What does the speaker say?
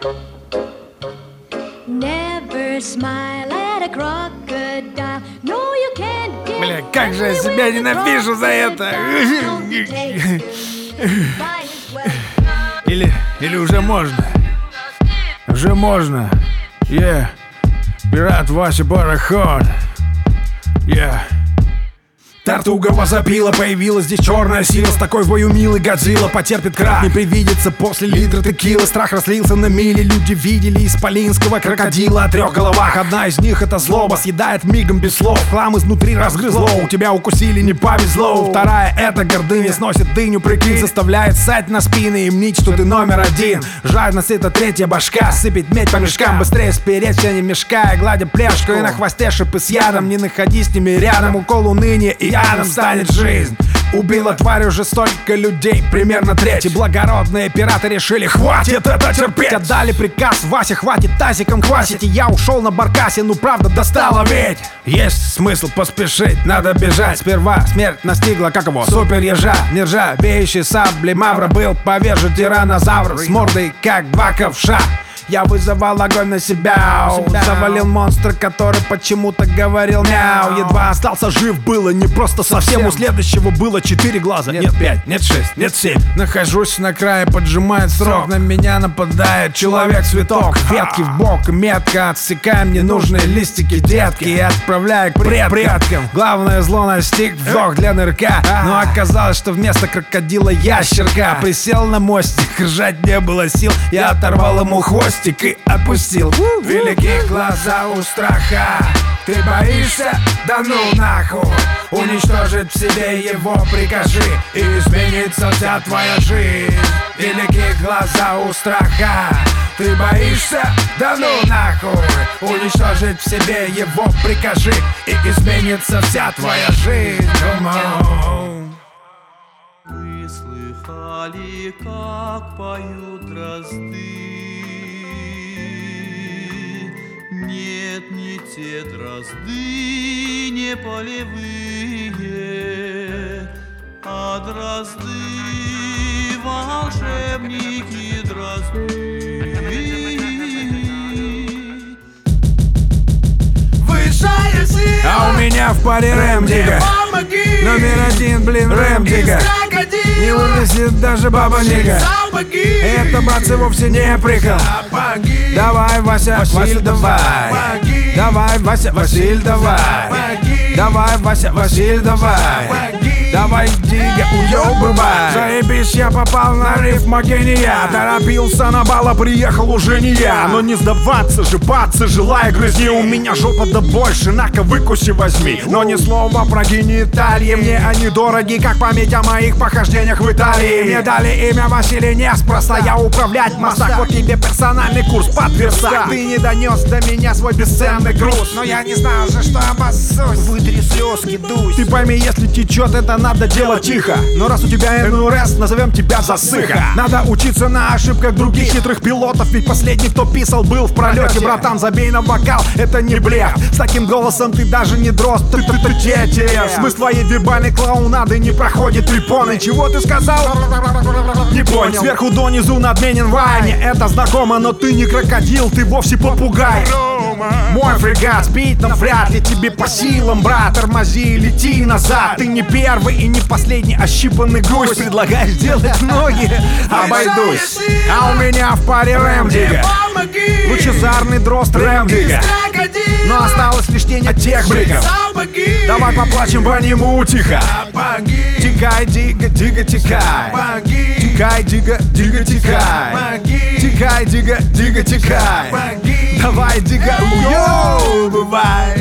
Never smile at a crocodile. No, you can't get. Бля, как же я себя ненавижу за это. Или уже можно? Уже можно. Пират Вася Пароход. Тартуга возопила, появилась здесь черная сила. С такой вою милый Годзилла потерпит крах. Не привидится после литра текилы. Страх разлился на мили. Люди видели исполинского крокодила о 3 головах. Одна из них это злоба, съедает мигом без слов. Хлам изнутри разгрызло, у тебя укусили, не повезло. Вторая это гордыня, сносит дыню, прикинь. Заставляет ссать на спины и мнить, что ты номер один. Жадность это третья башка, сыпет медь по мешкам. Быстрее спереть, все не мешкая, гладя пляшку. И на хвосте шипы с ядом, не находись с ними рядом. Укол уныния и ядом станет жизнь. Убила тварь уже столько людей, примерно треть. И благородные пираты решили, хватит это терпеть. Отдали приказ, Вася, хватит тазиком квасить. И я ушел на баркасе, ну правда достало ведь. Есть смысл поспешить, надо бежать. Сперва смерть настигла, как его, супер ежа. Нержавеющий сабли Мавра был повержен тиранозавр с мордой, как 2 ковша. Я вызывал огонь на себя. Завалил монстра, который почему-то говорил мяу. Едва остался жив, было не просто совсем. У следующего было 4 глаза. Нет 5, нет 6, нет 7. Нахожусь на крае, поджимает срок. На меня нападает человек-цветок. Ветки в бок, метко отсекаем ненужные листики, детки. И отправляю к предкам. Главное зло настиг, вдох для нырка. Но оказалось, что вместо крокодила ящерка. Присел на мостик, ржать не было сил. Я оторвал ему хвост и опустил. Великие глаза у страха. Ты боишься? Да ну нахуй. Уничтожить в себе его прикажи, и изменится вся твоя жизнь. Великие глаза у страха. Ты боишься? Да ну нахуй. Уничтожить в себе его прикажи, и изменится вся твоя жизнь. Вы слыхали, как поют дрозды? Нет, не те дрозды, не полевые, а дрозды, волшебники дрозды. Высшая сила, а у меня в паре Рэмдига. Номер 1, блин, Рэмдига. Не вывесит даже баба Нига. Это, братцы, вовсе не прикол. Давай, Вася, Василь, давай. Давай, Вася, Василь, давай. Давай, Вася, Василь, давай. Давай, Дига, уёбывай. Заебись, я попал на рифма гения. Торопился на бал, а приехал уже не я. Но не сдаваться же, баться, желая грызни. У меня жопа да больше, на-ка выкуси возьми. Но ни слова про гениталии, мне они дороги, как память о моих похождениях в Италии. Мне дали имя Василий неспроста, я управлять мостак. Вот тебе персональный курс под верстак. Ты не донес до меня свой бесценный груз, но я не знал же, что обоссусь. Вытри слезки, дусь. Ты пойми, если течет, это надо делать тихо. Но раз у тебя НРС, назовем тебя засыха. Надо учиться на ошибках других хитрых пилотов, ведь последний, кто писал, был в пролете. Братан, забей на вокал, это не блеф. С таким голосом ты даже не дрозд, ты тетерев. Смысл твоей вербальной клоунады не проходит препоны. Чего ты сказал? Не понял. Сверху донизу надменен вайне. Это знакомо, но ты не крокодил, ты вовсе попугай. Мой фрегат спит, но вряд ли тебе по силам, брат. Тормози и лети назад. Ты не первый и не последний ощипанный гусь. Предлагаешь делать ноги? Обойдусь. А у меня в паре Рэмдига. Лучезарный дрозд Рэмдига. Но осталось лишь тень от тех бриков. Давай поплачем по нему тихо. Тикай, дига, дига, тикай. Тикай, дига, дига, тикай. Тикай, дига, дига, тикай. Давай, дига, уё, бывай.